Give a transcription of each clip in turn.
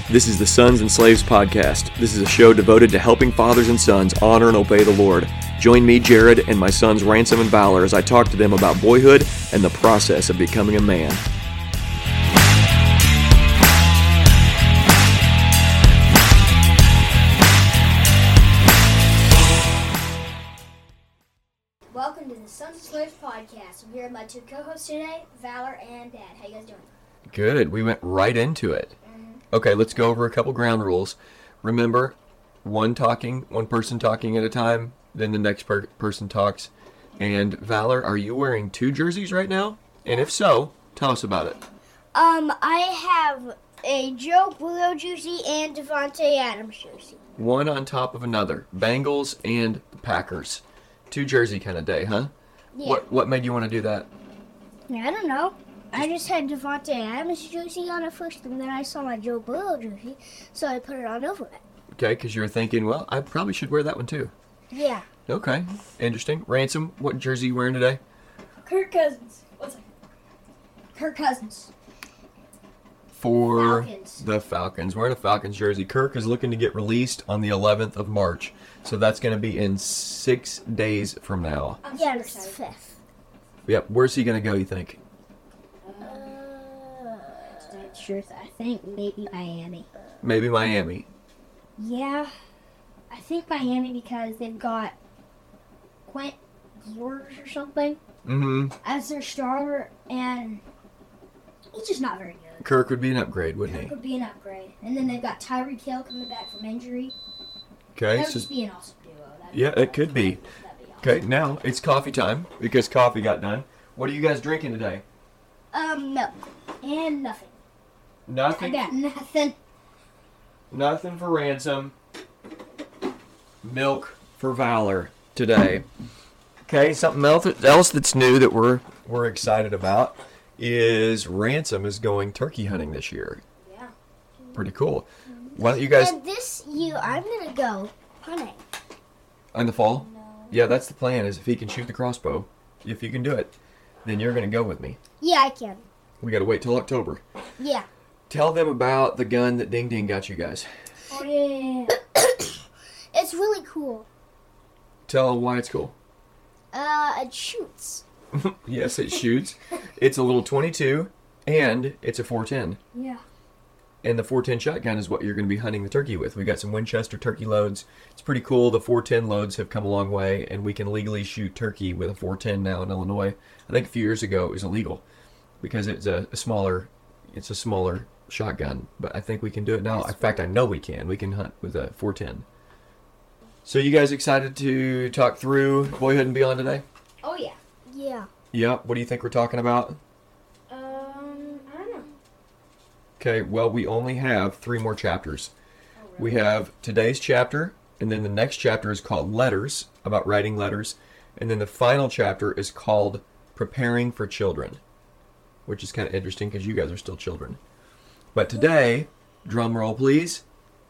This is the Sons and Slaves Podcast. This is a show devoted to helping fathers and sons honor and obey the Lord. Join me, Jared, and my sons Ransom and Valor as I talk to them about boyhood and the process of becoming a man. Welcome to the Sons and Slaves Podcast. I'm here with my two co-hosts today, Valor and Dad. How you guys doing? Good. We went right into it. Okay, let's go over a couple ground rules. Remember, one person talking at a time, then the next person talks. And Valor, are you wearing two jerseys right now? And if so, tell us about it. I have a Joe Burrow jersey and Devontae Adams jersey. One on top of another. Bengals and the Packers. Two jersey kind of day, huh? Yeah. What made you want to do that? I don't know. I just had Devontae Adams jersey on it first, and then I saw my Joe Burrow jersey, so I put it on over it. Okay, because you were thinking, well, I probably should wear that one too. Yeah. Okay, interesting. Ransom, what jersey are you wearing today? Kirk Cousins. What's it? Kirk Cousins. For Falcons. the Falcons. Wearing a Falcons jersey. Kirk is looking to get released on the 11th of March. So that's going to be in 6 days from now. Yeah, it's the 5th. Yep. Where's he going to go, you think? Not sure. I think maybe Miami. Maybe Miami. Yeah, I think Miami because they've got Quint Ewers or something as their starter, and he's just not very good. Kirk would be an upgrade, wouldn't Kirk he? would be an upgrade. And then they've got Tyreek Hill coming back from injury. Okay. That would just be an awesome duo. Yeah, it could be. That'd be awesome. Okay, now it's coffee time because coffee got done. What are you guys drinking today? Milk. And nothing. Nothing. I got nothing. Nothing for Ransom. Milk for Valor today. Okay, something else that's new that we're excited about is Ransom is going turkey hunting this year. Yeah. Pretty cool. Why don't you guys And this year, I'm going to go hunting. in the fall? No. Yeah, that's the plan. Is if he can shoot the crossbow, if you can do it, then you're going to go with me. Yeah, I can. We got to wait till October. Yeah. Tell them about the gun that Ding Ding got you guys. Oh, yeah. It's really cool. Tell them why it's cool. It shoots. Yes, it shoots. It's a little 22, and it's a 410. Yeah. And the 410 shotgun is what you're going to be hunting the turkey with. We got some Winchester turkey loads. It's pretty cool. The 410 loads have come a long way, and we can legally shoot turkey with a 410 now in Illinois. I think a few years ago it was illegal because it's a smaller shotgun. But I think we can do it now. In fact, I know we can. We can hunt with a 410. So you guys excited to talk through Boyhood and Beyond today? Oh, yeah. Yeah. Yep. What do you think we're talking about? I don't know. Okay, well, we only have 3 more chapters. Oh, really? We have today's chapter, and then the next chapter is called Letters, about writing letters, and then the final chapter is called Preparing for Children, which is kind of interesting because you guys are still children. But today, drum roll please,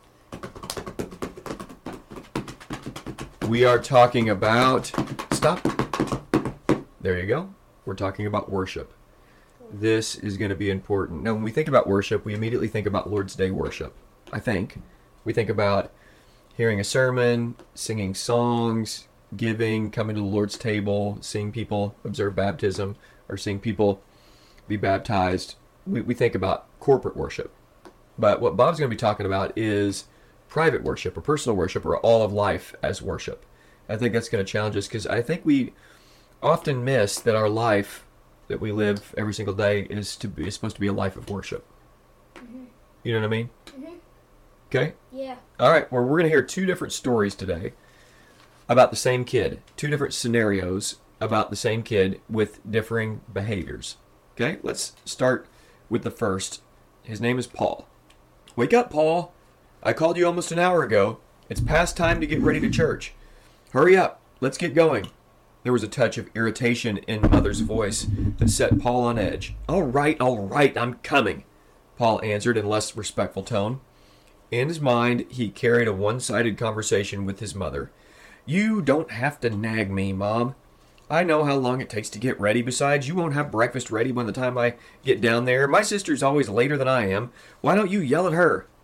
we are talking about, stop, there you go, we're talking about worship. This is going to be important. Now, when we think about worship, we immediately think about Lord's Day worship, I think. We think about hearing a sermon, singing songs, giving, coming to the Lord's table, seeing people observe baptism, or seeing people be baptized. We think about corporate worship. But what Bob's going to be talking about is private worship, or personal worship, or all of life as worship. I think that's going to challenge us, because I think we often miss that our life that we live every single day is supposed to be a life of worship. Mm-hmm. You know what I mean? Mm-hmm. Okay? Yeah. All right, well, we're going to hear 2 different stories today about the same kid. 2 different scenarios about the same kid with differing behaviors. Okay, let's start with the first. His name is Paul. Wake up, Paul. I called you almost an hour ago. It's past time to get ready to church. Hurry up. Let's get going. There was a touch of irritation in Mother's voice that set Paul on edge. All right, I'm coming, Paul answered in less respectful tone. In his mind, he carried a one-sided conversation with his mother. You don't have to nag me, Mom. I know how long it takes to get ready. Besides, you won't have breakfast ready by the time I get down there. My sister's always later than I am. Why don't you yell at her?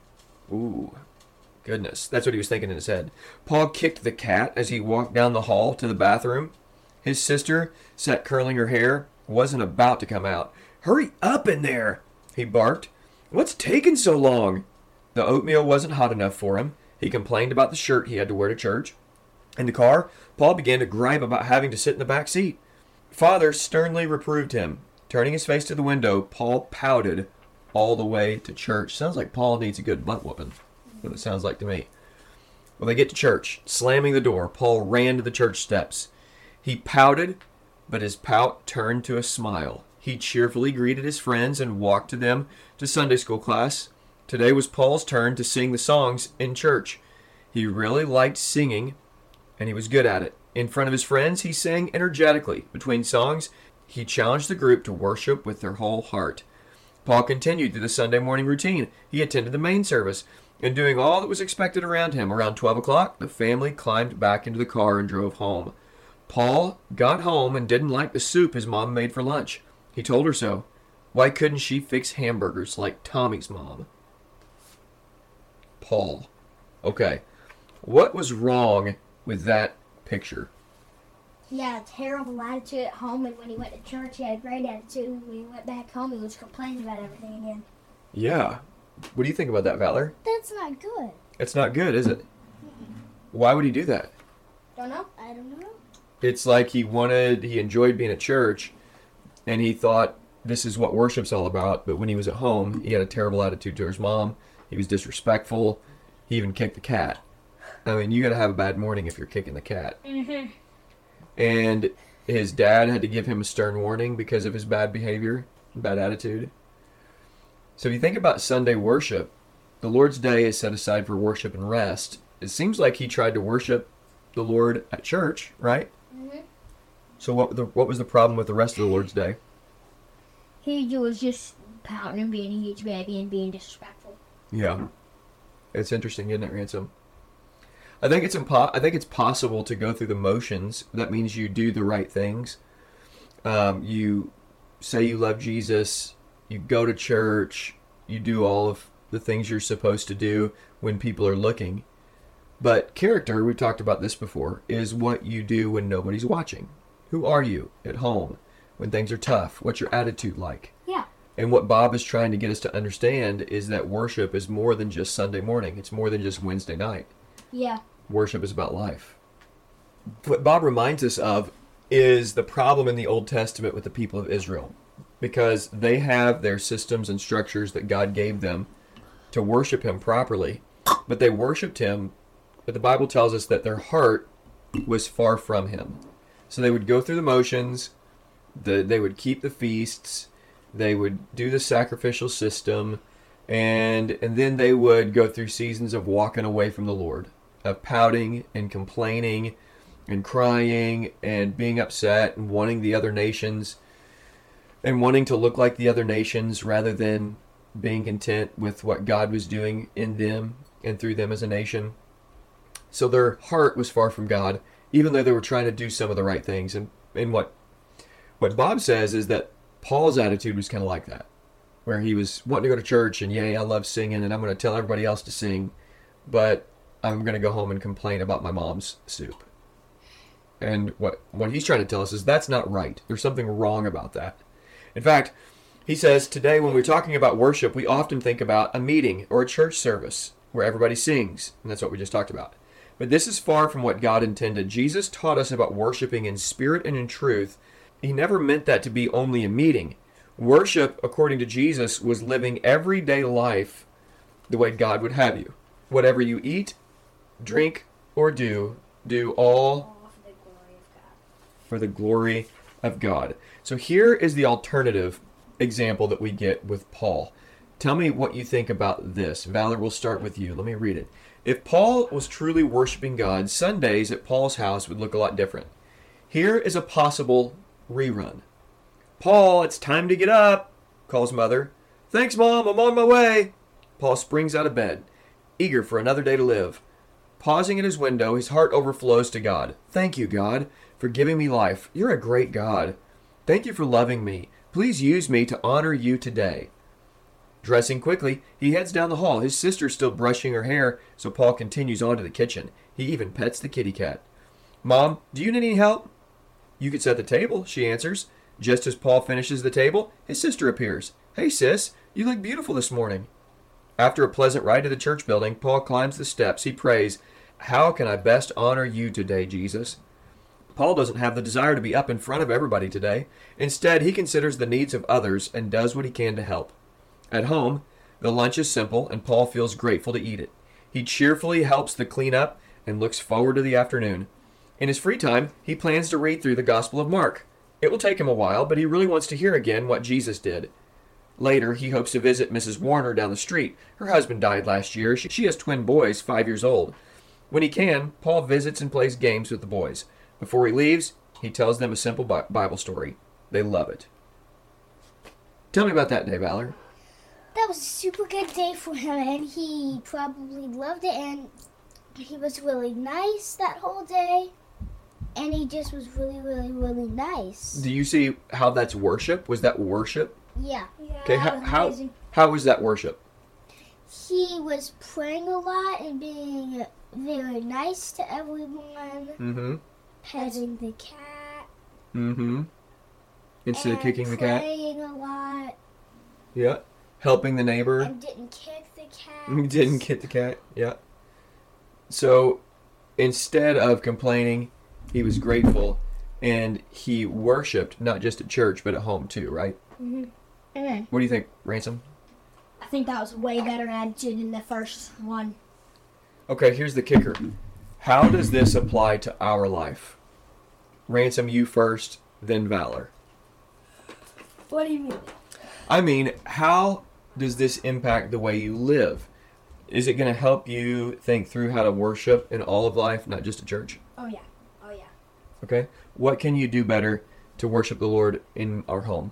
Ooh, goodness. That's what he was thinking in his head. Paul kicked the cat as he walked down the hall to the bathroom. His sister sat curling her hair, wasn't about to come out. "Hurry up in there," he barked. "What's taking so long?" The oatmeal wasn't hot enough for him. He complained about the shirt he had to wear to church. In the car, Paul began to gripe about having to sit in the back seat. Father sternly reproved him. Turning his face to the window, Paul pouted all the way to church. Sounds like Paul needs a good butt whooping. That's what it sounds like to me. Well, they get to church. Slamming the door, Paul ran to the church steps. He pouted, but his pout turned to a smile. He cheerfully greeted his friends and walked to them to Sunday school class. Today was Paul's turn to sing the songs in church. He really liked singing, and he was good at it. In front of his friends, he sang energetically. Between songs, he challenged the group to worship with their whole heart. Paul continued through the Sunday morning routine. He attended the main service and doing all that was expected around him. Around 12 o'clock, the family climbed back into the car and drove home. Paul got home and didn't like the soup his mom made for lunch. He told her so. Why couldn't she fix hamburgers like Tommy's mom? Paul. Okay. What was wrong with that picture? He had a terrible attitude at home, and when he went to church, he had a great attitude. When he went back home, he was complaining about everything again. Yeah. What do you think about that, Valor? That's not good. It's not good, is it? Why would he do that? Don't know. I don't know. It's like he enjoyed being at church, and he thought this is what worship's all about, but when he was at home, he had a terrible attitude to his mom. He was disrespectful. He even kicked the cat. I mean, you gotta have a bad morning if you're kicking the cat. Mm-hmm. And his dad had to give him a stern warning because of his bad behavior, bad attitude. So if you think about Sunday worship, the Lord's Day is set aside for worship and rest. It seems like he tried to worship the Lord at church, right? Mm-hmm. So what was the problem with the rest of the Lord's Day? He was just pouting and being a huge baby and being disrespectful. Yeah. It's interesting, isn't it, Ransom? I think it's possible to go through the motions. That means you do the right things. You say you love Jesus. You go to church. You do all of the things you're supposed to do when people are looking. But character, we've talked about this before, is what you do when nobody's watching. Who are you at home when things are tough? What's your attitude like? Yeah. And what Bob is trying to get us to understand is that worship is more than just Sunday morning. It's more than just Wednesday night. Yeah. Worship is about life. What Bob reminds us of is the problem in the Old Testament with the people of Israel. Because they have their systems and structures that God gave them to worship Him properly. But they worshiped Him, but the Bible tells us that their heart was far from Him. So they would go through the motions, they would keep the feasts, they would do the sacrificial system, and then they would go through seasons of walking away from the Lord, of pouting and complaining and crying and being upset and wanting the other nations and wanting to look like the other nations rather than being content with what God was doing in them and through them as a nation. So their heart was far from God, even though they were trying to do some of the right things. And what Bob says is that Paul's attitude was kind of like that, where he was wanting to go to church and, yay, I love singing and I'm going to tell everybody else to sing, but I'm going to go home and complain about my mom's soup. And what he's trying to tell us is that's not right. There's something wrong about that. In fact, he says today when we're talking about worship, we often think about a meeting or a church service where everybody sings, and that's what we just talked about. But this is far from what God intended. Jesus taught us about worshiping in spirit and in truth. He never meant that to be only a meeting. Worship, according to Jesus, was living everyday life the way God would have you. Whatever you eat, drink, or do all for the glory of God. So here is the alternative example that we get with Paul. Tell me what you think about this. Valor, we'll start with you. Let me read it. If Paul was truly worshiping God, Sundays at Paul's house would look a lot different. Here is a possible rerun. Paul, it's time to get up, calls Mother. Thanks, Mom, I'm on my way. Paul springs out of bed, eager for another day to live. Pausing at his window, his heart overflows to God. Thank you, God, for giving me life. You're a great God. Thank you for loving me. Please use me to honor you today. Dressing quickly, he heads down the hall. His sister's still brushing her hair, so Paul continues on to the kitchen. He even pets the kitty cat. Mom, do you need any help? You could set the table, she answers. Just as Paul finishes the table, his sister appears. Hey, sis, you look beautiful this morning. After a pleasant ride to the church building, Paul climbs the steps. He prays, how can I best honor you today, Jesus? Paul doesn't have the desire to be up in front of everybody today. Instead, he considers the needs of others and does what he can to help. At home, the lunch is simple, and Paul feels grateful to eat it. He cheerfully helps the cleanup and looks forward to the afternoon. In his free time, he plans to read through the Gospel of Mark. It will take him a while, but he really wants to hear again what Jesus did. Later, he hopes to visit Mrs. Warner down the street. Her husband died last year. She has twin boys, 5 years old. When he can, Paul visits and plays games with the boys. Before he leaves, he tells them a simple Bible story. They love it. Tell me about that day, Valor. That was a super good day for him, and he probably loved it, and he was really nice that whole day, and he just was really, really, really nice. Do you see how that's worship? Was that worship? Yeah. Okay, how was that worship? He was praying a lot and being very nice to everyone. Mm-hmm. Petting the cat. Mm-hmm. Instead of kicking the cat? Praying a lot. Yeah. Helping the neighbor. And didn't kick the cat. Didn't kick the cat, yeah. So, instead of complaining, he was grateful, and he worshipped, not just at church, but at home too, right? Mm-hmm. What do you think, Ransom? I think that was way better attitude than the first one. Okay, here's the kicker. How does this apply to our life? Ransom, you first, then Valor. What do you mean? I mean, how does this impact the way you live? Is it going to help you think through how to worship in all of life, not just at church? Oh, yeah. Oh, yeah. Okay. What can you do better to worship the Lord in our home?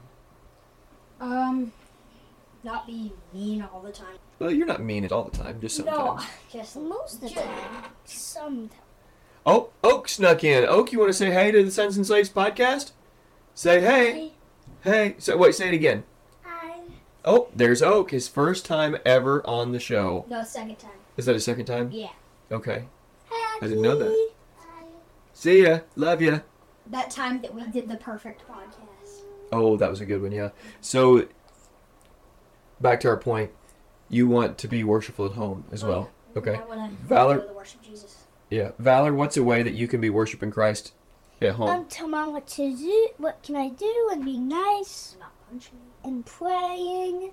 Not be mean all the time. Well, you're not mean all the time, just sometimes. No, just most of the time. Sometimes. Oh, Oak snuck in. Oak, you want to say hey to the Sons and Slaves podcast? Say hey. Hey. So wait, say it again. Hi. Oh, there's Oak, his first time ever on the show. No, second time. Is that his second time? Yeah. Okay. Hi, I didn't know that. Hi. See ya. Love ya. That time that we did the perfect podcast. Oh, that was a good one, yeah. So, back to our point, you want to be worshipful at home as well. Okay. I want to Valor, worship Jesus. yeah. Valor, what's a way that you can be worshiping Christ at home? Tell Mom what to do. What can I do? And be nice. Not punching. And praying.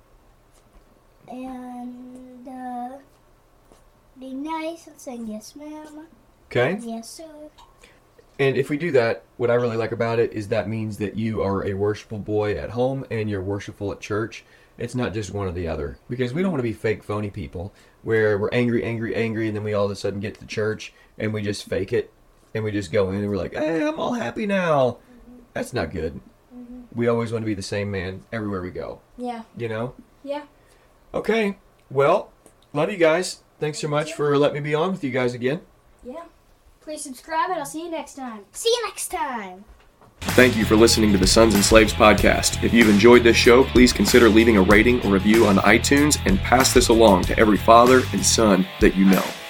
And be nice and saying yes, ma'am. Okay. Yes, sir. And if we do that, what I really like about it is that means that you are a worshipful boy at home and you're worshipful at church. It's not just one or the other. Because we don't want to be fake, phony people where we're angry, and then we all of a sudden get to church and we just fake it. And we just go in and we're like, hey, I'm all happy now. Mm-hmm. That's not good. Mm-hmm. We always want to be the same man everywhere we go. Yeah. You know? Yeah. Okay. Well, love you guys. Thanks so much for letting me be on with you guys again. Yeah. Please subscribe and I'll see you next time. See you next time. Thank you for listening to the Sons and Slaves podcast. If you've enjoyed this show, please consider leaving a rating or review on iTunes and pass this along to every father and son that you know.